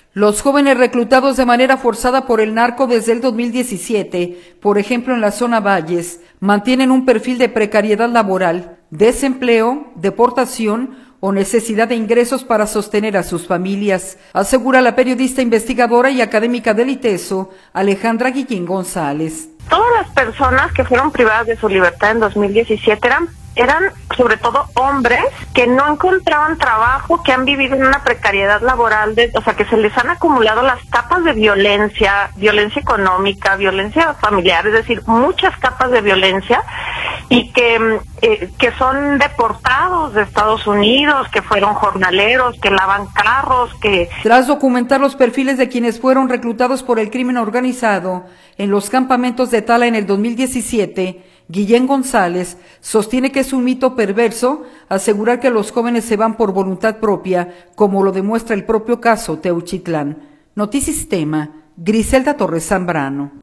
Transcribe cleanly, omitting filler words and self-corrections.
Los jóvenes reclutados de manera forzada por el narco desde el 2017, por ejemplo en la zona Valles, mantienen un perfil de precariedad laboral, desempleo, deportación o necesidad de ingresos para sostener a sus familias, asegura la periodista investigadora y académica del ITESO, Alejandra Guillén González. Todas las personas que fueron privadas de su libertad en 2017 eran sobre todo hombres que no encontraban trabajo, que han vivido en una precariedad laboral, que se les han acumulado las capas de violencia económica, violencia familiar, es decir, muchas capas de violencia, y que son deportados de Estados Unidos, que fueron jornaleros, que lavan carros, que... Tras documentar los perfiles de quienes fueron reclutados por el crimen organizado en los campamentos de Tala en el 2017, Guillén González sostiene que es un mito perverso asegurar que los jóvenes se van por voluntad propia, como lo demuestra el propio caso Teuchitlán. Notisistema, Griselda Torres Zambrano.